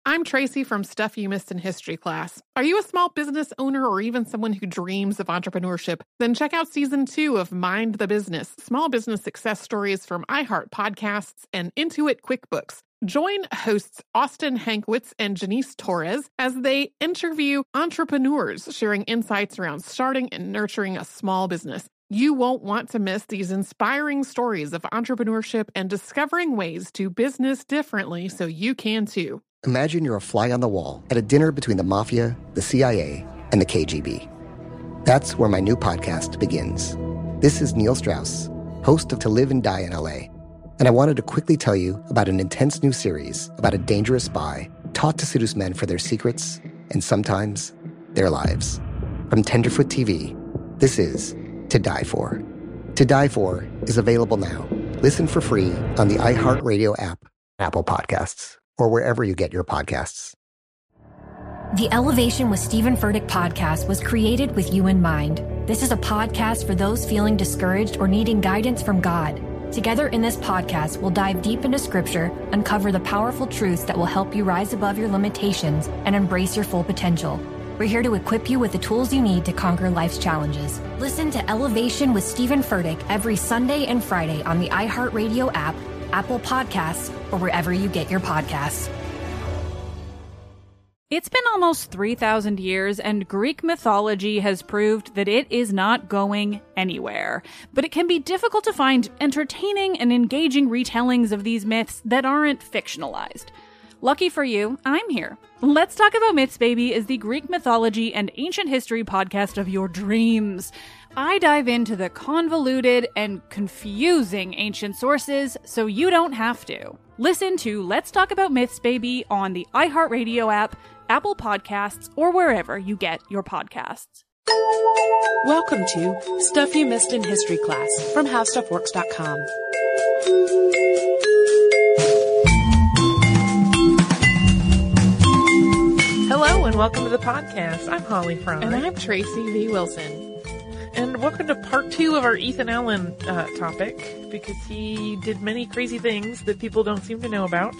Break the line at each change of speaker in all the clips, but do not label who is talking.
I'm Tracy from Stuff You Missed in History class. Are you a small business owner or even someone who dreams of entrepreneurship? Then check out Season 2 of Mind the Business, Small Business Success Stories from iHeart Podcasts and Intuit QuickBooks. Join hosts Austin Hankwitz and Janice Torres as they interview entrepreneurs sharing insights around starting and nurturing a small business. You won't want to miss these inspiring stories of entrepreneurship and discovering ways to business differently so you can too.
Imagine you're a fly on the wall at a dinner between the mafia, the CIA, and the KGB. That's where my new podcast begins. This is Neil Strauss, host of To Live and Die in LA, and I wanted to quickly tell you about an intense new series about a dangerous spy taught to seduce men for their secrets and sometimes their lives. From Tenderfoot TV, this is To Die For. To Die For is available now. Listen for free on the iHeartRadio app, Apple Podcasts, or wherever you get your podcasts.
The Elevation with Stephen Furtick podcast was created with you in mind. This is a podcast for those feeling discouraged or needing guidance from God. Together in this podcast, we'll dive deep into Scripture, uncover the powerful truths that will help you rise above your limitations and embrace your full potential. We're here to equip you with the tools you need to conquer life's challenges. Listen to Elevation with Stephen Furtick every Sunday and Friday on the iHeartRadio app, Apple Podcasts, or wherever you get your podcasts.
It's been almost 3,000 years, and Greek mythology has proved that it is not going anywhere. But it can be difficult to find entertaining and engaging retellings of these myths that aren't fictionalized. Lucky for you, I'm here. Let's Talk About Myths, Baby is the Greek mythology and ancient history podcast of your dreams. I dive into the convoluted and confusing ancient sources so you don't have to. Listen to Let's Talk About Myths, Baby on the iHeartRadio app, Apple Podcasts, or wherever you get your podcasts.
Welcome to Stuff You Missed in History class from HowStuffWorks.com.
Hello and welcome to the podcast. I'm Holly Fry.
And I'm Tracy V. Wilson.
And welcome to part 2 of our Ethan Allen topic, because he did many crazy things that people don't seem to know about.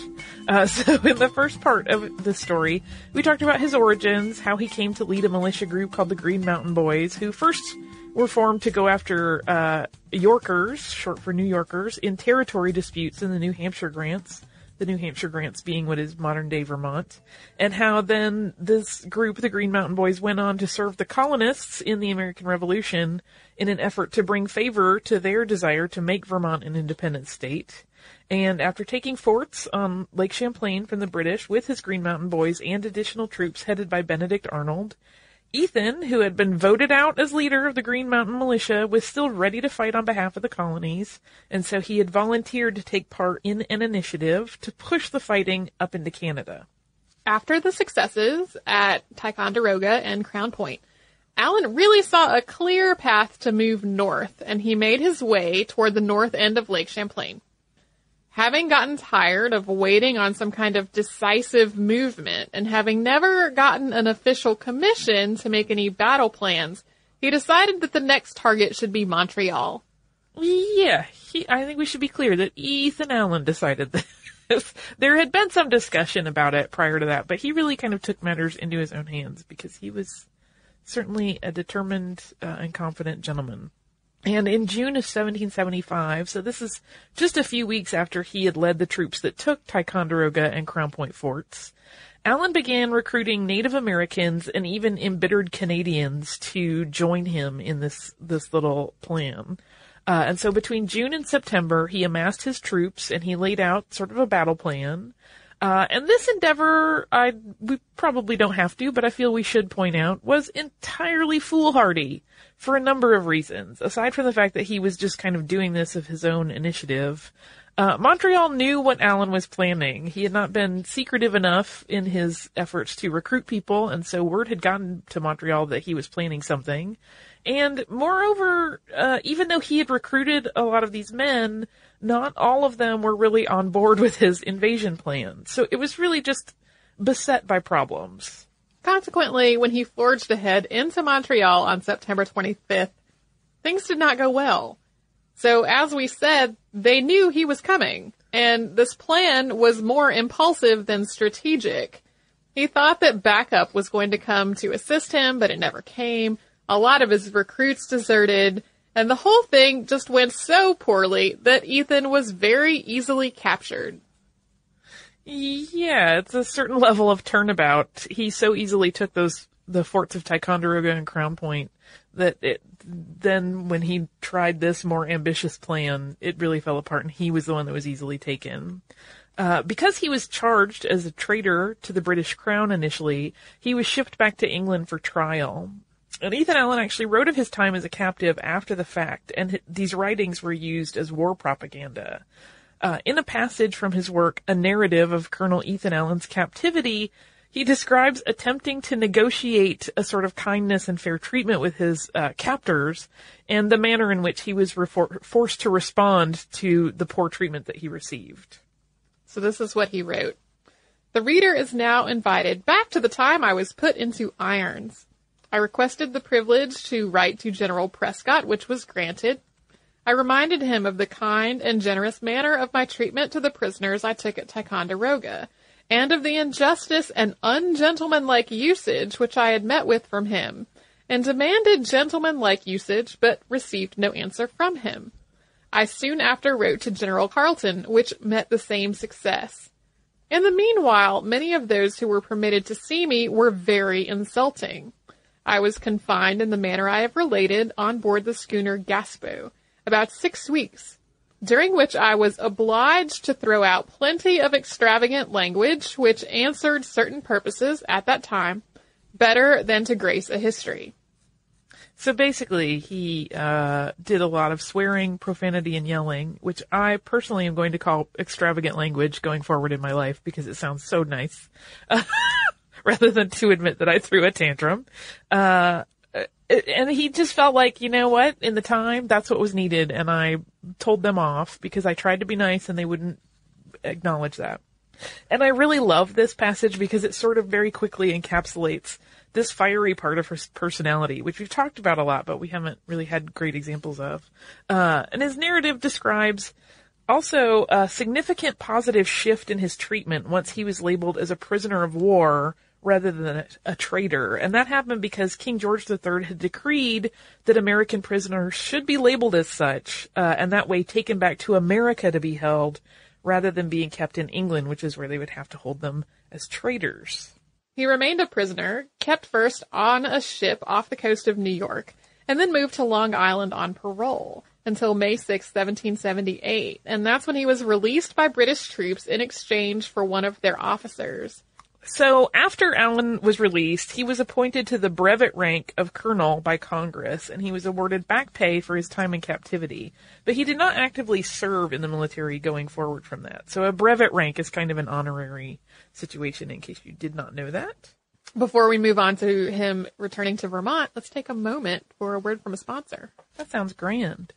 So in the first part of the story, we talked about his origins, how he came to lead a militia group called the Green Mountain Boys, who first were formed to go after Yorkers, short for New Yorkers, in territory disputes in the New Hampshire Grants. The New Hampshire Grants being what is modern-day Vermont, and how then this group, the Green Mountain Boys, went on to serve the colonists in the American Revolution in an effort to bring favor to their desire to make Vermont an independent state. And after taking forts on Lake Champlain from the British with his Green Mountain Boys and additional troops headed by Benedict Arnold, Ethan, who had been voted out as leader of the Green Mountain Militia, was still ready to fight on behalf of the colonies, and so he had volunteered to take part in an initiative to push the fighting up into Canada.
After the successes at Ticonderoga and Crown Point, Allen really saw a clear path to move north, and he made his way toward the north end of Lake Champlain. Having gotten tired of waiting on some kind of decisive movement and having never gotten an official commission to make any battle plans, he decided that the next target should be Montreal.
Yeah, I think we should be clear that Ethan Allen decided this. There had been some discussion about it prior to that, but he really kind of took matters into his own hands because he was certainly a determined and confident gentleman. And in June of 1775, so this is just a few weeks after he had led the troops that took Ticonderoga and Crown Point forts, Allen began recruiting Native Americans and even embittered Canadians to join him in this little plan. And so between June and September, he amassed his troops and he laid out sort of a battle plan. And this endeavor, we probably don't have to, but I feel we should point out, was entirely foolhardy for a number of reasons. Aside from the fact that he was just kind of doing this of his own initiative, Montreal knew what Allen was planning. He had not been secretive enough in his efforts to recruit people, and so word had gotten to Montreal that he was planning something. And moreover, even though he had recruited a lot of these men, not all of them were really on board with his invasion plan. So it was really just beset by problems.
Consequently, when he forged ahead into Montreal on September 25th, things did not go well. So as we said, they knew he was coming, and this plan was more impulsive than strategic. He thought that backup was going to come to assist him, but it never came. A lot of his recruits deserted, and the whole thing just went so poorly that Ethan was very easily captured.
Yeah, it's a certain level of turnabout. He so easily took the forts of Ticonderoga and Crown Point that then when he tried this more ambitious plan, it really fell apart, and he was the one that was easily taken. Because he was charged as a traitor to the British Crown initially, he was shipped back to England for trial. And Ethan Allen actually wrote of his time as a captive after the fact, and these writings were used as war propaganda. In a passage from his work, A Narrative of Colonel Ethan Allen's Captivity, he describes attempting to negotiate a sort of kindness and fair treatment with his captors, and the manner in which he was forced to respond to the poor treatment that he received.
So this is what he wrote. The reader is now invited back to the time I was put into irons. I requested the privilege to write to General Prescott, which was granted. I reminded him of the kind and generous manner of my treatment to the prisoners I took at Ticonderoga, and of the injustice and ungentlemanlike usage which I had met with from him, and demanded gentlemanlike usage, but received no answer from him. I soon after wrote to General Carleton, which met the same success. In the meanwhile, many of those who were permitted to see me were very insulting. I was confined in the manner I have related on board the schooner Gaspo, about 6 weeks, during which I was obliged to throw out plenty of extravagant language which answered certain purposes at that time better than to grace a history.
So basically, he did a lot of swearing, profanity, and yelling, which I personally am going to call extravagant language going forward in my life because it sounds so nice, rather than to admit that I threw a tantrum. And he just felt like, you know what, in the time, that's what was needed, and I told them off because I tried to be nice and they wouldn't acknowledge that. And I really love this passage because it sort of very quickly encapsulates this fiery part of his personality, which we've talked about a lot, but we haven't really had great examples of. And his narrative describes also a significant positive shift in his treatment once he was labeled as a prisoner of war rather than a traitor. And that happened because King George III had decreed that American prisoners should be labeled as such, and that way taken back to America to be held rather than being kept in England, which is where they would have to hold them as traitors.
He remained a prisoner, kept first on a ship off the coast of New York, and then moved to Long Island on parole until May 6, 1778, and that's when he was released by British troops in exchange for one of their officers.
So after Allen was released, he was appointed to the brevet rank of colonel by Congress, and he was awarded back pay for his time in captivity. But he did not actively serve in the military going forward from that. So a brevet rank is kind of an honorary situation, in case you did not know that.
Before we move on to him returning to Vermont, let's take a moment for a word from a sponsor.
That sounds grand.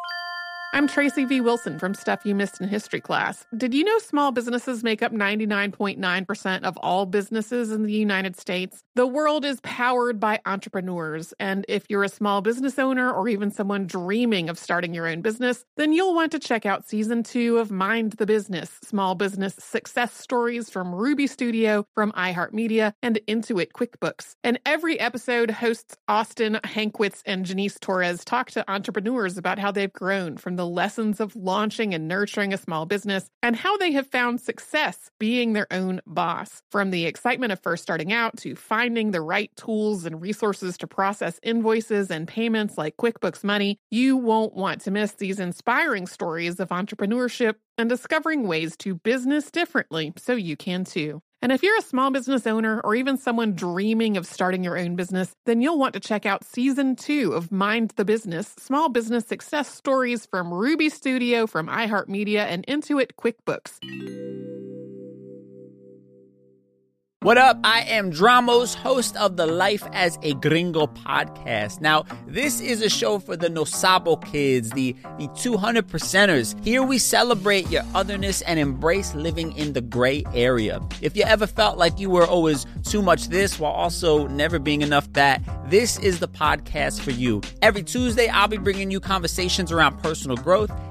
I'm Tracy V. Wilson from Stuff You Missed in History Class. Did you know small businesses make up 99.9% of all businesses in the United States? The world is powered by entrepreneurs, and if you're a small business owner or even someone dreaming of starting your own business, then you'll want to check out Season 2 of Mind the Business, Small Business Success Stories from Ruby Studio, from iHeartMedia, and Intuit QuickBooks. And every episode, hosts Austin Hankwitz and Janice Torres talk to entrepreneurs about how they've grown from the lessons of launching and nurturing a small business and how they have found success being their own boss. From the excitement of first starting out to finding the right tools and resources to process invoices and payments like QuickBooks Money, you won't want to miss these inspiring stories of entrepreneurship and discovering ways to business differently so you can too. And if you're a small business owner or even someone dreaming of starting your own business, then you'll want to check out Season 2 of Mind the Business, Small Business Success Stories from Ruby Studio, from iHeartMedia, and Intuit QuickBooks.
What up? I am Dramos, host of the Life as a Gringo podcast. Now, this is a show for the No Sabo kids, the 200%ers. Here we celebrate your otherness and embrace living in the gray area. If you ever felt like you were always too much this while also never being enough that, this is the podcast for you. Every Tuesday, I'll be bringing you conversations around personal growth,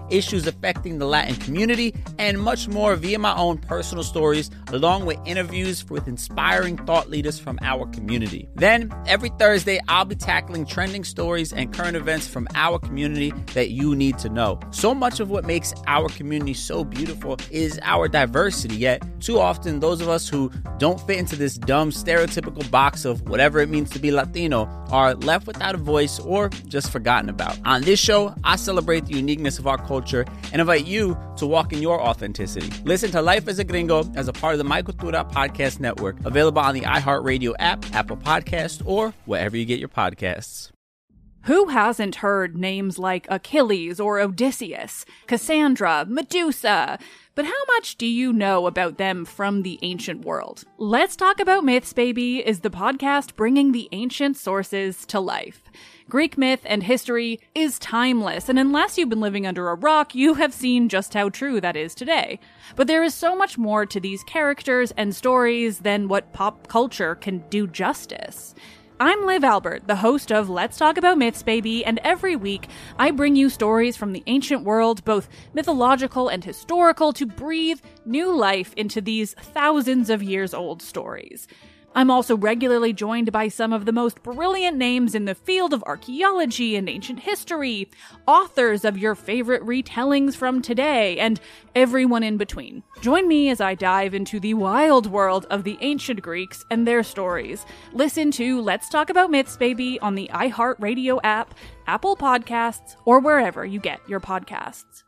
issues affecting the Latin community, and much more via my own personal stories, along with interviews with inspiring thought leaders from our community. Then, every Thursday, I'll be tackling trending stories and current events from our community that you need to know. So much of what makes our community so beautiful is our diversity, yet too often those of us who don't fit into this dumb stereotypical box of whatever it means to be Latino are left without a voice or just forgotten about. On this show, I celebrate the uniqueness of our culture and invite you to walk in your authenticity. Listen to Life as a Gringo as a part of the My Cultura podcast network, available on the iHeartRadio app, Apple Podcasts, or wherever you get your podcasts.
Who hasn't heard names like Achilles or Odysseus, Cassandra, Medusa? But how much do you know about them from the ancient world? Let's Talk About Myths, Baby is the podcast bringing the ancient sources to life. Greek myth and history is timeless, and unless you've been living under a rock, you have seen just how true that is today. But there is so much more to these characters and stories than what pop culture can do justice. I'm Liv Albert, the host of Let's Talk About Myths, Baby, and every week I bring you stories from the ancient world, both mythological and historical, to breathe new life into these thousands of years old stories. I'm also regularly joined by some of the most brilliant names in the field of archaeology and ancient history, authors of your favorite retellings from today, and everyone in between. Join me as I dive into the wild world of the ancient Greeks and their stories. Listen to Let's Talk About Myths, Baby on the iHeartRadio app, Apple Podcasts, or wherever you get your podcasts.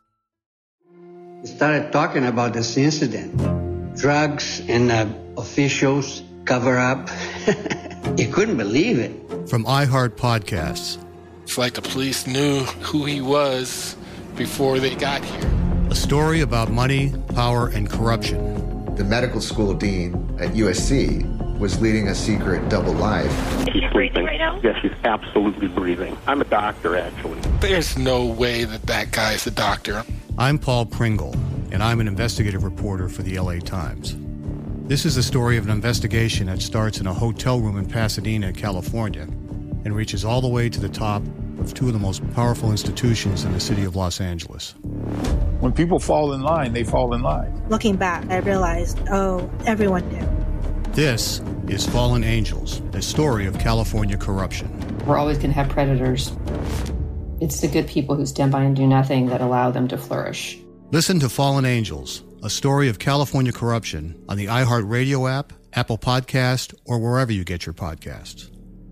We started talking about this incident. Drugs and officials cover up. You couldn't believe it.
From iHeart Podcasts.
It's like the police knew who he was before they got here.
A story about money, power, and corruption.
The medical school dean at USC was leading a secret double life.
He's breathing right now? Yes, he's absolutely breathing. I'm a doctor, actually.
There's no way that guy's a doctor.
I'm Paul Pringle, and I'm an investigative reporter for the LA Times. This is the story of an investigation that starts in a hotel room in Pasadena, California, and reaches all the way to the top of two of the most powerful institutions in the city of Los Angeles.
When people fall in line, they fall in line.
Looking back, I realized, everyone knew.
This is Fallen Angels, a story of California corruption.
We're always going to have predators. It's the good people who stand by and do nothing that allow them to flourish.
Listen to Fallen Angels, a story of California corruption on the iHeartRadio app, Apple Podcast, or wherever you get your podcasts.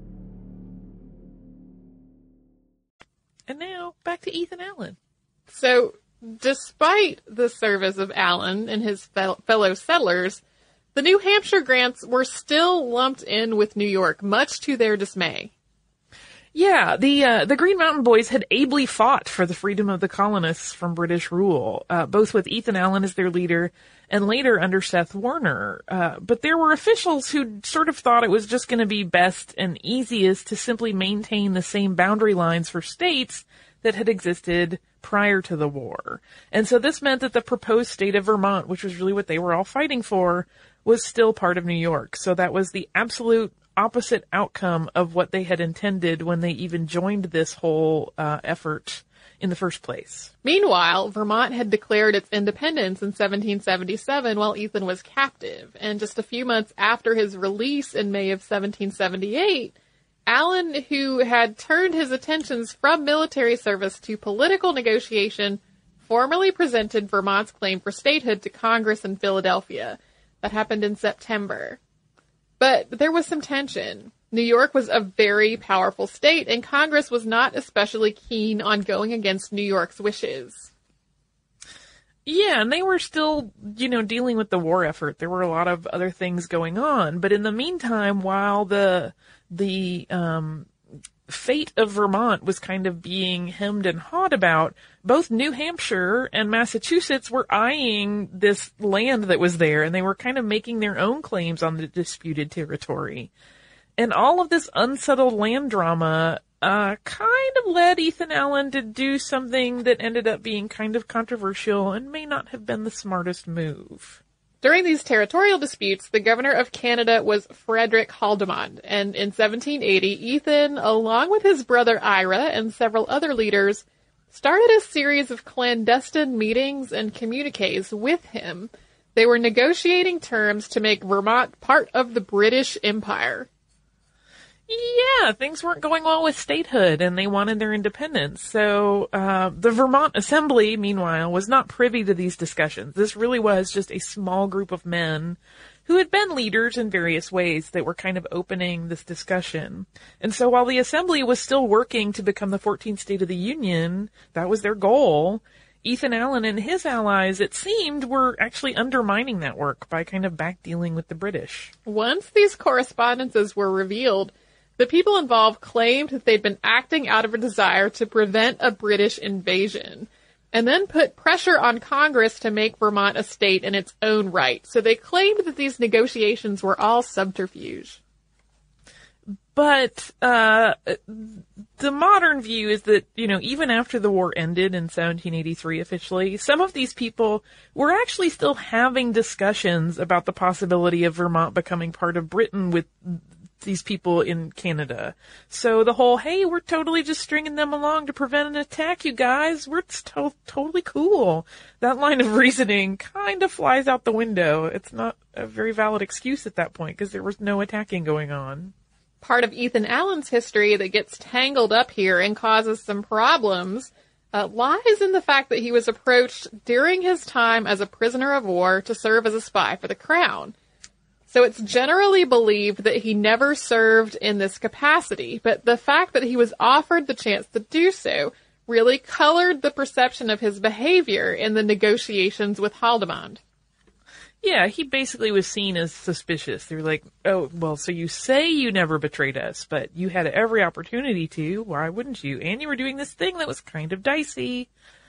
And now, back to Ethan Allen.
So, despite the service of Allen and his fellow settlers, the New Hampshire grants were still lumped in with New York, much to their dismay.
Yeah, the Green Mountain Boys had ably fought for the freedom of the colonists from British rule, both with Ethan Allen as their leader and later under Seth Warner. But there were officials who sort of thought it was just going to be best and easiest to simply maintain the same boundary lines for states that had existed prior to the war. And so this meant that the proposed state of Vermont, which was really what they were all fighting for, was still part of New York. So that was the absolute opposite outcome of what they had intended when they even joined this whole effort in the first place.
Meanwhile, Vermont had declared its independence in 1777 while Ethan was captive, and just a few months after his release in May of 1778, Allen, who had turned his attentions from military service to political negotiation, formally presented Vermont's claim for statehood to Congress in Philadelphia. That happened in September. But there was some tension. New York was a very powerful state, and Congress was not especially keen on going against New York's wishes.
Yeah, and they were still, dealing with the war effort. There were a lot of other things going on. But in the meantime, while the fate of Vermont was kind of being hemmed and hawed about, both New Hampshire and Massachusetts were eyeing this land that was there, and they were kind of making their own claims on the disputed territory. And all of this unsettled land drama kind of led Ethan Allen to do something that ended up being kind of controversial and may not have been the smartest move.
During these territorial disputes, the governor of Canada was Frederick Haldimand, and in 1780, Ethan, along with his brother Ira and several other leaders, started a series of clandestine meetings and communiques with him. They were negotiating terms to make Vermont part of the British Empire.
Yeah, things weren't going well with statehood, and they wanted their independence. So the Vermont Assembly, meanwhile, was not privy to these discussions. This really was just a small group of men who had been leaders in various ways that were kind of opening this discussion. And so while the Assembly was still working to become the 14th state of the Union, that was their goal, Ethan Allen and his allies, it seemed, were actually undermining that work by kind of backdealing with the British.
Once these correspondences were revealed, the people involved claimed that they'd been acting out of a desire to prevent a British invasion, and then put pressure on Congress to make Vermont a state in its own right. So they claimed that these negotiations were all subterfuge.
But the modern view is that, even after the war ended in 1783 officially, some of these people were actually still having discussions about the possibility of Vermont becoming part of Britain with these people in Canada. So the whole, hey, we're totally just stringing them along to prevent an attack, you guys. We're totally cool. That line of reasoning kind of flies out the window. It's not a very valid excuse at that point because there was no attacking going on.
Part of Ethan Allen's history that gets tangled up here and causes some problems lies in the fact that he was approached during his time as a prisoner of war to serve as a spy for the crown. So it's generally believed that he never served in this capacity, but the fact that he was offered the chance to do so really colored the perception of his behavior in the negotiations with Haldimand.
Yeah, he basically was seen as suspicious. They were like, oh, well, so you say you never betrayed us, but you had every opportunity to. Why wouldn't you? And you were doing this thing that was kind of dicey.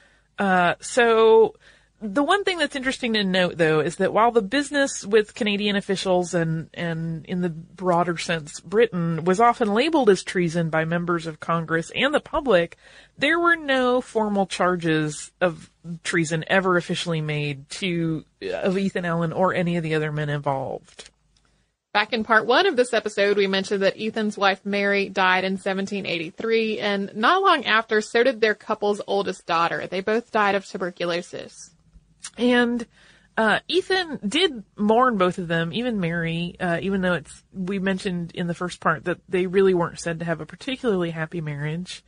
So the one thing that's interesting to note, though, is that while the business with Canadian officials and in the broader sense, Britain, was often labeled as treason by members of Congress and the public, there were no formal charges of treason ever officially made of Ethan Allen or any of the other men involved.
Back in part 1 of this episode, we mentioned that Ethan's wife Mary died in 1783, and not long after, so did their couple's oldest daughter. They both died of tuberculosis.
And Ethan did mourn both of them, even Mary, even though we mentioned in the first part that they really weren't said to have a particularly happy marriage.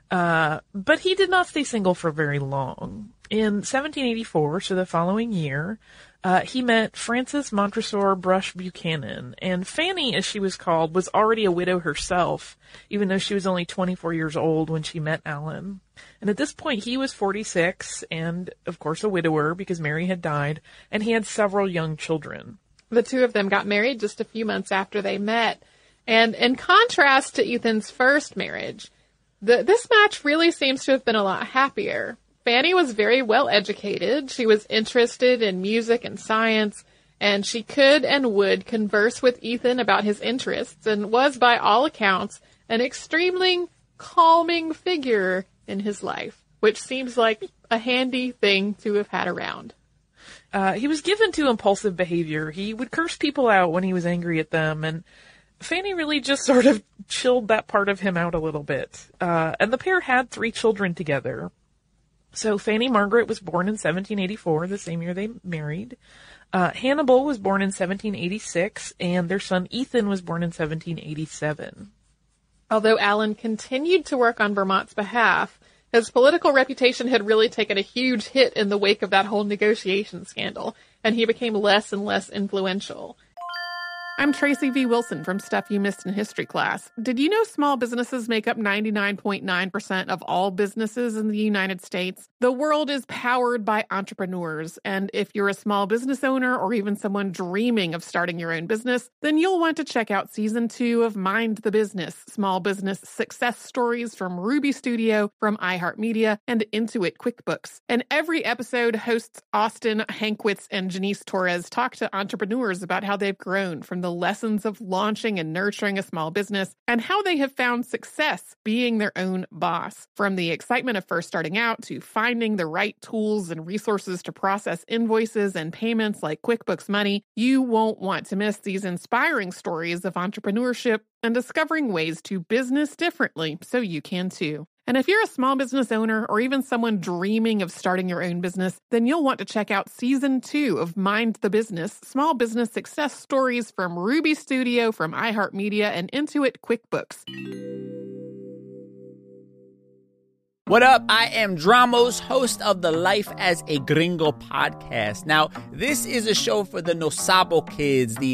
But he did not stay single for very long. In 1784, so the following year, he met Frances Montresor Brush Buchanan, and Fanny, as she was called, was already a widow herself, even though she was only 24 years old when she met Allen. And at this point, he was 46 and, of course, a widower because Mary had died, and he had several young children.
The two of them got married just a few months after they met. And in contrast to Ethan's first marriage, this match really seems to have been a lot happier. Fanny was very well educated. She was interested in music and science, and she could and would converse with Ethan about his interests and was, by all accounts, an extremely calming figure in his life, which seems like a handy thing to have had around.
He was given to impulsive behavior. He would curse people out when he was angry at them, and Fanny really just sort of chilled that part of him out a little bit. And the pair had 3 children together. So Fanny Margaret was born in 1784, the same year they married. Hannibal was born in 1786, and their son Ethan was born in 1787.
Although Allen continued to work on Vermont's behalf, his political reputation had really taken a huge hit in the wake of that whole negotiation scandal, and he became less and less influential. I'm Tracy V. Wilson from Stuff You Missed in History Class. Did you know small businesses make up 99.9% of all businesses in the United States? The world is powered by entrepreneurs, and if you're a small business owner or even someone dreaming of starting your own business, then you'll want to check out Season 2 of Mind the Business, small business success stories from Ruby Studio, from iHeartMedia, and Intuit QuickBooks. And every episode, hosts Austin Hankwitz and Janice Torres talk to entrepreneurs about how they've grown from the lessons of launching and nurturing a small business and how they have found success being their own boss. From the excitement of first starting out to finding the right tools and resources to process invoices and payments like QuickBooks Money, you won't want to miss these inspiring stories of entrepreneurship and discovering ways to business differently so you can too. And if you're a small business owner or even someone dreaming of starting your own business, then you'll want to check out Season 2 of Mind the Business, small business success stories from Ruby Studio, from iHeartMedia, and Intuit QuickBooks.
What up? I am Dramos, host of the Life as a Gringo podcast. Now, this is a show for the No Sabo kids, the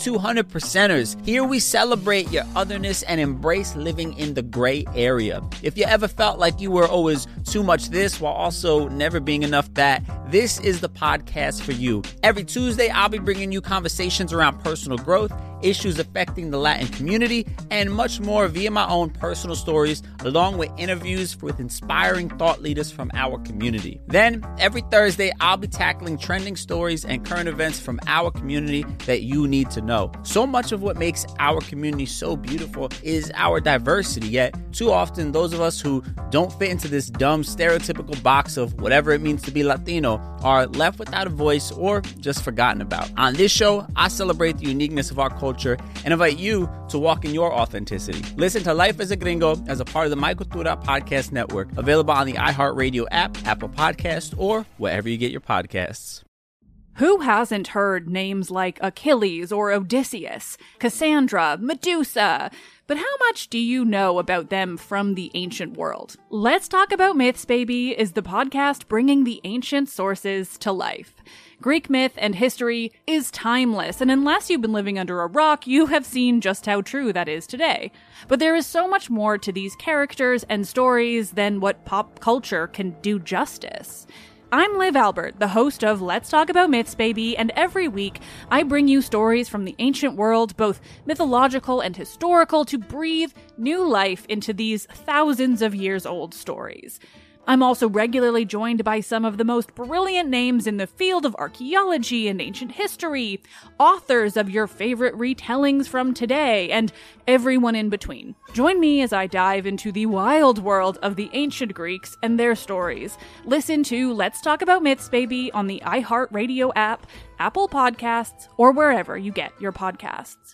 200%ers. Here we celebrate your otherness and embrace living in the gray area. If you ever felt like you were always too much this while also never being enough that, this is the podcast for you. Every Tuesday, I'll be bringing you conversations around personal growth, issues affecting the Latin community, and much more via my own personal stories, along with interviews with inspiring thought leaders from our community. Then, every Thursday, I'll be tackling trending stories and current events from our community that you need to know. So much of what makes our community so beautiful is our diversity, yet too often those of us who don't fit into this dumb stereotypical box of whatever it means to be Latino are left without a voice or just forgotten about. On this show, I celebrate the uniqueness of our culture and invite you to walk in your authenticity. Listen to Life as a Gringo as a part of the My Cultura podcast network, available on the iHeartRadio app, Apple Podcasts, or wherever you get your podcasts.
Who hasn't heard names like Achilles or Odysseus, Cassandra, Medusa? But how much do you know about them from the ancient world? Let's Talk About Myths, Baby is the podcast bringing the ancient sources to life. Greek myth and history is timeless, and unless you've been living under a rock, you have seen just how true that is today. But there is so much more to these characters and stories than what pop culture can do justice. I'm Liv Albert, the host of Let's Talk About Myths, Baby, and every week I bring you stories from the ancient world, both mythological and historical, to breathe new life into these thousands of years old stories. I'm also regularly joined by some of the most brilliant names in the field of archaeology and ancient history, authors of your favorite retellings from today, and everyone in between. Join me as I dive into the wild world of the ancient Greeks and their stories. Listen to Let's Talk About Myths, Baby on the iHeartRadio app, Apple Podcasts, or wherever you get your podcasts.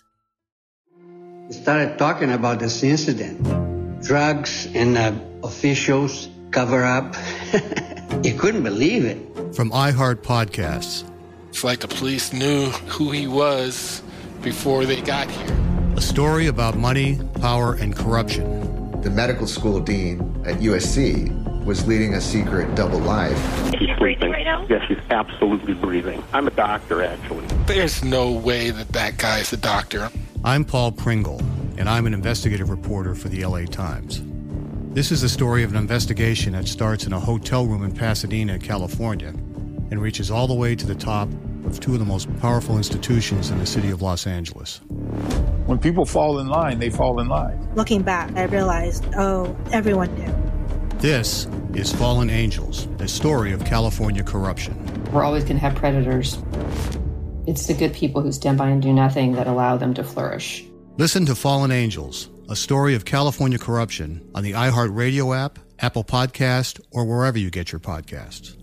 We started talking about this incident. Drugs and officials cover up. You couldn't believe it.
From iHeart Podcasts.
It's like the police knew who he was before they got here.
A story about money, power, and corruption.
The medical school dean at USC was leading a secret double life.
Is she breathing right now? Yes, she's absolutely breathing. I'm a doctor, actually.
There's no way that guy's a doctor.
I'm Paul Pringle, and I'm an investigative reporter for the LA Times. This is the story of an investigation that starts in a hotel room in Pasadena, California, and reaches all the way to the top of two of the most powerful institutions in the city of Los Angeles.
When people fall in line, they fall in line.
Looking back, I realized, everyone knew.
This is Fallen Angels, a story of California corruption.
We're always going to have predators. It's the good people who stand by and do nothing that allow them to flourish.
Listen to Fallen Angels, a story of California corruption on the iHeartRadio app, Apple Podcast, or wherever you get your podcasts.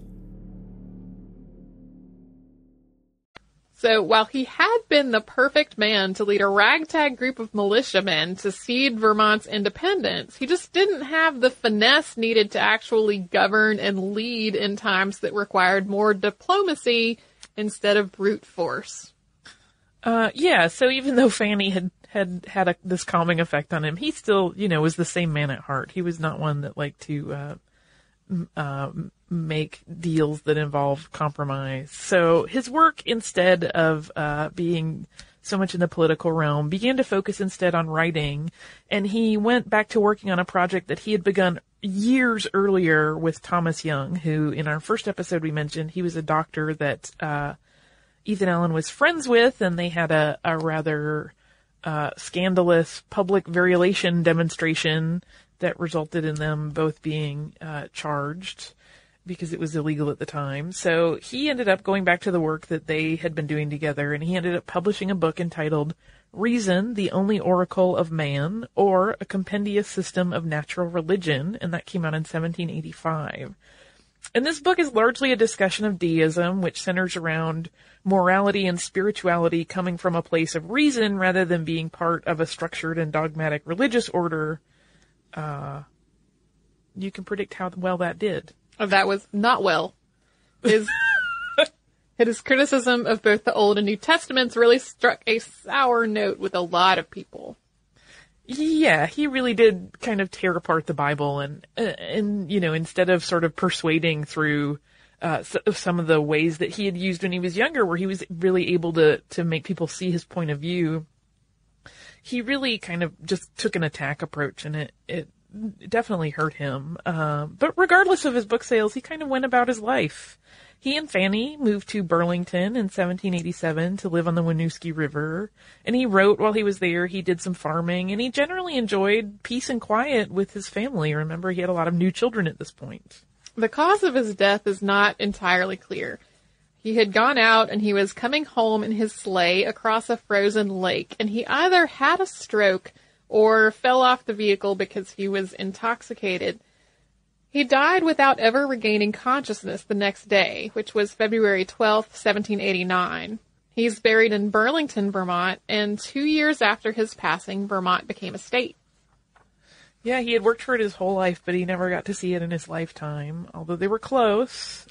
So while he had been the perfect man to lead a ragtag group of militiamen to seed Vermont's independence, he just didn't have the finesse needed to actually govern and lead in times that required more diplomacy instead of brute force.
So even though Fanny had this calming effect on him, he still, was the same man at heart. He was not one that liked to make deals that involve compromise. So his work, instead of being so much in the political realm, began to focus instead on writing, and he went back to working on a project that he had begun years earlier with Thomas Young, who in our first episode we mentioned he was a doctor that Ethan Allen was friends with, and they had a rather scandalous public variolation demonstration that resulted in them both being charged because it was illegal at the time. So he ended up going back to the work that they had been doing together, and he ended up publishing a book entitled Reason, the Only Oracle of Man, or A Compendious System of Natural Religion, and that came out in 1785. And this book is largely a discussion of deism, which centers around morality and spirituality coming from a place of reason rather than being part of a structured and dogmatic religious order, you can predict how well that did.
That was not well. His criticism of both the Old and New Testaments really struck a sour note with a lot of people.
Yeah, he really did kind of tear apart the Bible and instead of sort of persuading through some of the ways that he had used when he was younger, where he was really able to make people see his point of view, he really kind of just took an attack approach, and it definitely hurt him. But regardless of his book sales, he kind of went about his life. He and Fanny moved to Burlington in 1787 to live on the Winooski River, and he wrote while he was there. He did some farming, and he generally enjoyed peace and quiet with his family. Remember, he had a lot of new children at this point.
The cause of his death is not entirely clear. He had gone out and he was coming home in his sleigh across a frozen lake, and he either had a stroke or fell off the vehicle because he was intoxicated. He died without ever regaining consciousness the next day, which was February 12th, 1789. He's buried in Burlington, Vermont, and 2 years after his passing, Vermont became a state.
Yeah, he had worked for it his whole life, but he never got to see it in his lifetime, although they were close.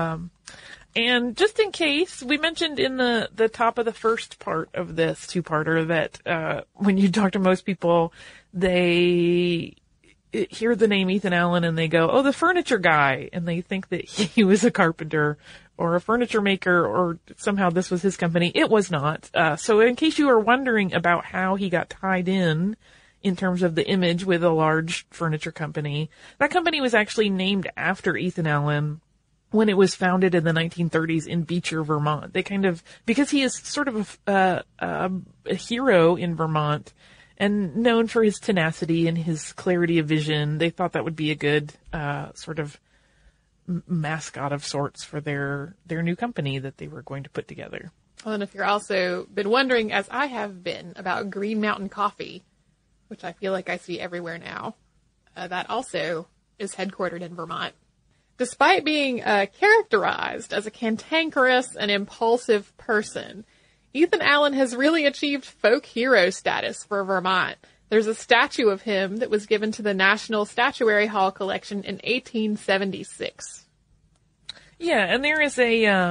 And just in case, we mentioned in the top of the first part of this two-parter that when you talk to most people, they hear the name Ethan Allen and they go, oh, the furniture guy, and they think that he was a carpenter or a furniture maker, or somehow this was his company. It was not. So in case you are wondering about how he got tied in terms of the image with a large furniture company, that company was actually named after Ethan Allen when it was founded in the 1930s in Beecher, Vermont. They kind of, because he is sort of a hero in Vermont and known for his tenacity and his clarity of vision, they thought that would be a good sort of mascot of sorts for their new company that they were going to put together.
Well, and if you're also been wondering, as I have been, about Green Mountain Coffee, which I feel like I see everywhere now, that also is headquartered in Vermont. Despite being characterized as a cantankerous and impulsive person, Ethan Allen has really achieved folk hero status for Vermont. There's a statue of him that was given to the National Statuary Hall collection in 1876.
Yeah, and there is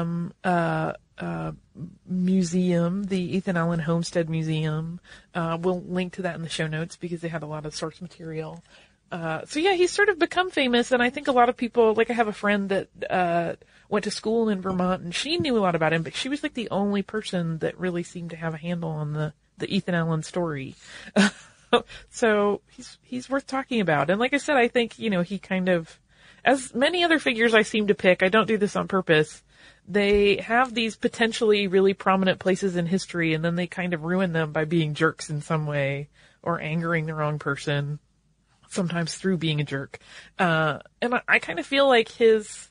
a museum, the Ethan Allen Homestead Museum. We'll link to that in the show notes because they had a lot of source material. So yeah, he's sort of become famous, and I think a lot of people, like I have a friend that went to school in Vermont, and she knew a lot about him, but she was like the only person that really seemed to have a handle on the Ethan Allen story. So he's worth talking about. And like I said, I think, he kind of, as many other figures I seem to pick, I don't do this on purpose, they have these potentially really prominent places in history, and then they kind of ruin them by being jerks in some way or angering the wrong person, sometimes through being a jerk. And I kind of feel like his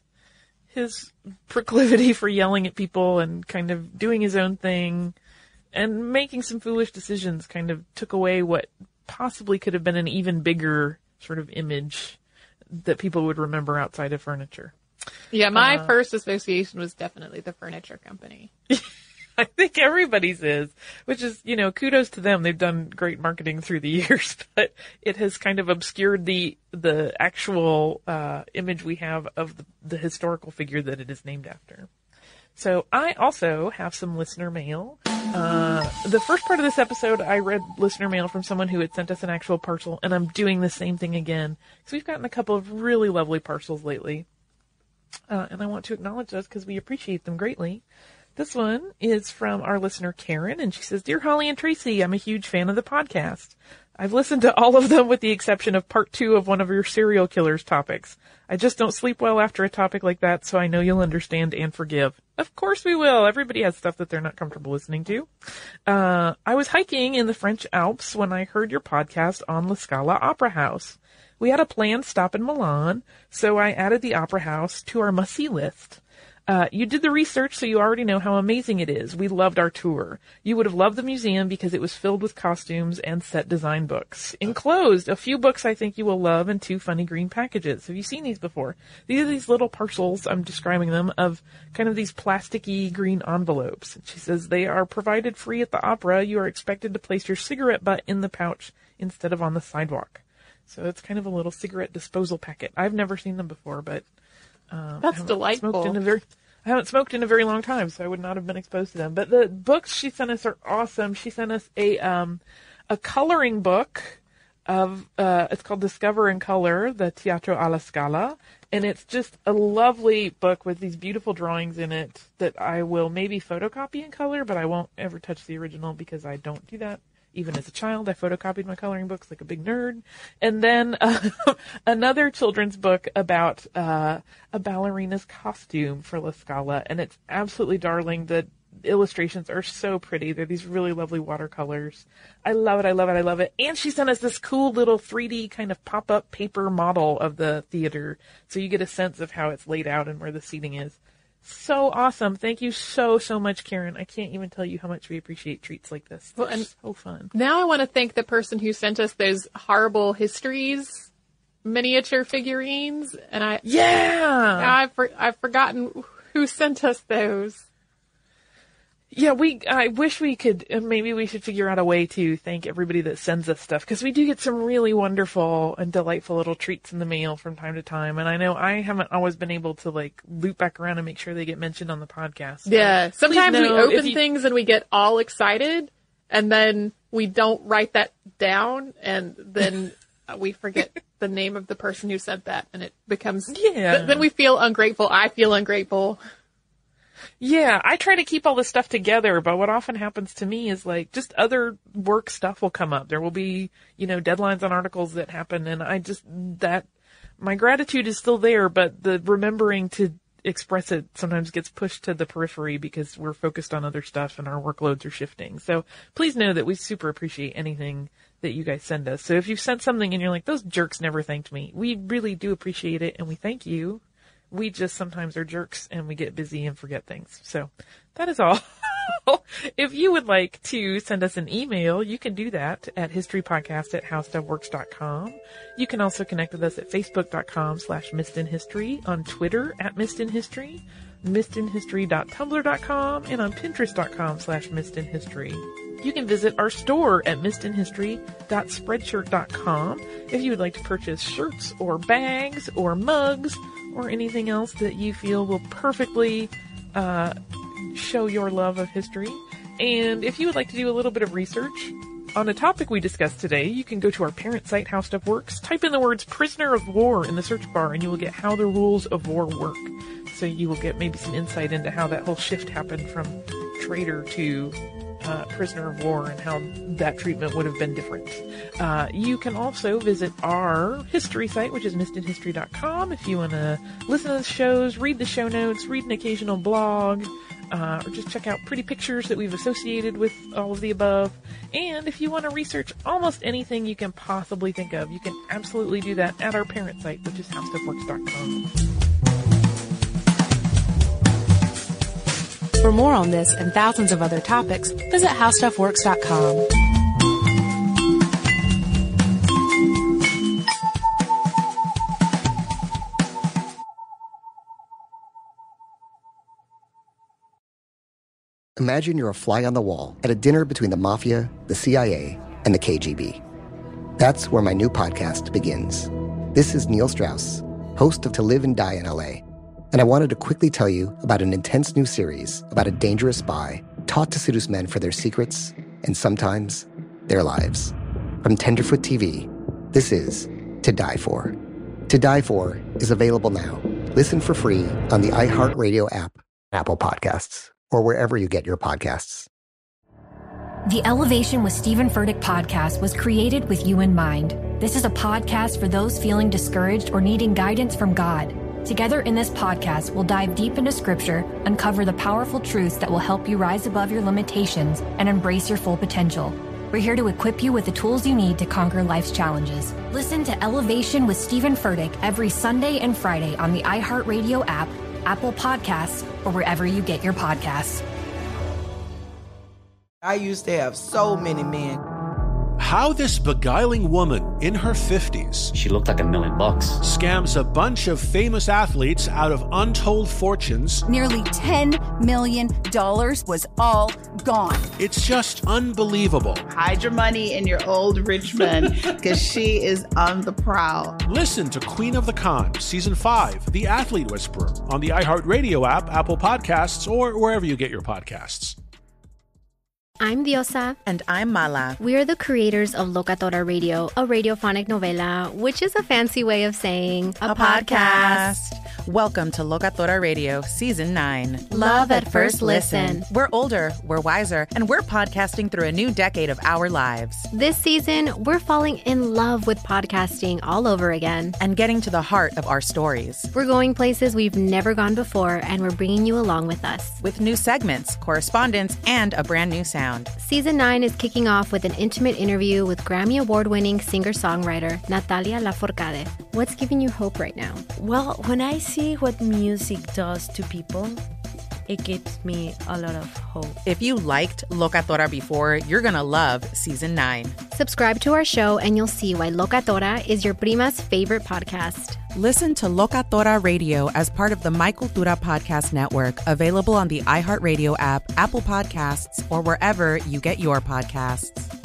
proclivity for yelling at people and kind of doing his own thing and making some foolish decisions kind of took away what possibly could have been an even bigger sort of image that people would remember outside of furniture.
Yeah, my first association was definitely the furniture company.
I think everybody's is, which is, kudos to them. They've done great marketing through the years, but it has kind of obscured the actual image we have of the historical figure that it is named after. So I also have some listener mail. The first part of this episode, I read listener mail from someone who had sent us an actual parcel, and I'm doing the same thing again. So we've gotten a couple of really lovely parcels lately. And I want to acknowledge those because we appreciate them greatly. This one is from our listener, Karen, and she says, Dear Holly and Tracy, I'm a huge fan of the podcast. I've listened to all of them with the exception of part 2 of one of your serial killers topics. I just don't sleep well after a topic like that, so I know you'll understand and forgive. Of course we will. Everybody has stuff that they're not comfortable listening to. I was hiking in the French Alps when I heard your podcast on La Scala Opera House. We had a planned stop in Milan, so I added the opera house to our must-see list. You did the research, so you already know how amazing it is. We loved our tour. You would have loved the museum because it was filled with costumes and set design books. Enclosed, a few books I think you will love and 2 funny green packages. Have you seen these before? These are these little parcels, I'm describing them, of kind of these plasticky green envelopes. She says they are provided free at the opera. You are expected to place your cigarette butt in the pouch instead of on the sidewalk. So it's kind of a little cigarette disposal packet. I've never seen them before, but
that's delightful.
I haven't smoked in a very long time, so I would not have been exposed to them. But the books she sent us are awesome. She sent us a coloring book of it's called Discover in Color, the Teatro alla Scala, and it's just a lovely book with these beautiful drawings in it that I will maybe photocopy in color, but I won't ever touch the original because I don't do that. Even as a child, I photocopied my coloring books like a big nerd. And then another children's book about a ballerina's costume for La Scala, and it's absolutely darling. The illustrations are so pretty. They're these really lovely watercolors. I love it, I love it, I love it. And she sent us this cool little 3D kind of pop-up paper model of the theater, so you get a sense of how it's laid out and where the seating is. So awesome. Thank you so much, Karen. I can't even tell you how much we appreciate treats like this. Well, and so fun.
Now I want to thank the person who sent us those Horrible Histories miniature figurines. And I've forgotten who sent us those.
Yeah, I wish we could, maybe we should figure out a way to thank everybody that sends us stuff, because we do get some really wonderful and delightful little treats in the mail from time to time, and I know I haven't always been able to, loop back around and make sure they get mentioned on the podcast. So
yeah, sometimes we open things and we get all excited, and then we don't write that down, and then we forget the name of the person who said that, and it becomes, then we feel ungrateful. I feel ungrateful.
Yeah, I try to keep all this stuff together, but what often happens to me is just other work stuff will come up. There will be, deadlines on articles that happen, and my gratitude is still there, but the remembering to express it sometimes gets pushed to the periphery because we're focused on other stuff and our workloads are shifting. So please know that we super appreciate anything that you guys send us. So if you've sent something and you're like, those jerks never thanked me, we really do appreciate it and we thank you. We just sometimes are jerks and we get busy and forget things. So that is all. If you would like to send us an email, you can do that at historypodcast@howstuffworks.com. You can also connect with us at facebook.com/missedinhistory, on Twitter @missedinhistory, missedinhistory.tumblr.com, and on pinterest.com/missedinhistory. You can visit our store at missedinhistory.spreadshirt.com if you would like to purchase shirts or bags or mugs or anything else that you feel will perfectly show your love of history. And if you would like to do a little bit of research on a topic we discussed today, you can go to our parent site, How Stuff Works, type in the words prisoner of war in the search bar, and you will get how the rules of war work. So you will get maybe some insight into how that whole shift happened from traitor to prisoner of war and how that treatment would have been different. You can also visit our history site, which is missedinhistory.com, if you want to listen to the shows, read the show notes, read an occasional blog, or just check out pretty pictures that we've associated with all of the above. And if you want to research almost anything you can possibly think of, you can absolutely do that at our parent site, which is howstuffworks.com.
For more on this and thousands of other topics, visit howstuffworks.com.
Imagine you're a fly on the wall at a dinner between the Mafia, the CIA, and the KGB. That's where my new podcast begins. This is Neil Strauss, host of To Live and Die in LA, and I wanted to quickly tell you about an intense new series about a dangerous spy taught to seduce men for their secrets and sometimes their lives. From Tenderfoot TV, this is To Die For. To Die For is available now. Listen for free on the iHeartRadio app, Apple Podcasts, or wherever you get your podcasts.
The Elevation with Stephen Furtick podcast was created with you in mind. This is a podcast for those feeling discouraged or needing guidance from God. Together in this podcast, we'll dive deep into Scripture, uncover the powerful truths that will help you rise above your limitations and embrace your full potential. We're here to equip you with the tools you need to conquer life's challenges. Listen to Elevation with Stephen Furtick every Sunday and Friday on the iHeartRadio app, Apple Podcasts, or wherever you get your podcasts.
I used to have so many men. how this beguiling woman in her 50s,
she looked like $1 million,
scams a bunch of famous athletes out of untold fortunes.
Nearly $10 million was all gone.
It's just unbelievable.
Hide your money in your old Richmond, because she is on the prowl.
Listen to Queen of the Con, Season 5, The Athlete Whisperer, on the iHeartRadio app, Apple Podcasts, or wherever you get your podcasts.
I'm Diosa.
And I'm Mala.
We are the creators of Locatora Radio, a radiophonic novela, which is a fancy way of saying
a podcast. Welcome to Locatora Radio, Season 9.
Love at first listen.
We're older, we're wiser, and we're podcasting through a new decade of our lives.
This season, we're falling in love with podcasting all over again.
And getting to the heart of our stories.
We're going places we've never gone before, and we're bringing you along with us.
With new segments, correspondence, and a brand new sound.
Season 9 is kicking off with an intimate interview with Grammy Award-winning singer-songwriter Natalia Lafourcade. What's giving you hope right now?
Well, when I see what music does to people, it gives me a lot of hope.
If you liked Locatora before, you're going to love Season 9.
Subscribe to our show and you'll see why Locatora is your prima's favorite podcast.
Listen to Locatora Radio as part of the My Cultura Podcast Network, available on the iHeartRadio app, Apple Podcasts, or wherever you get your podcasts.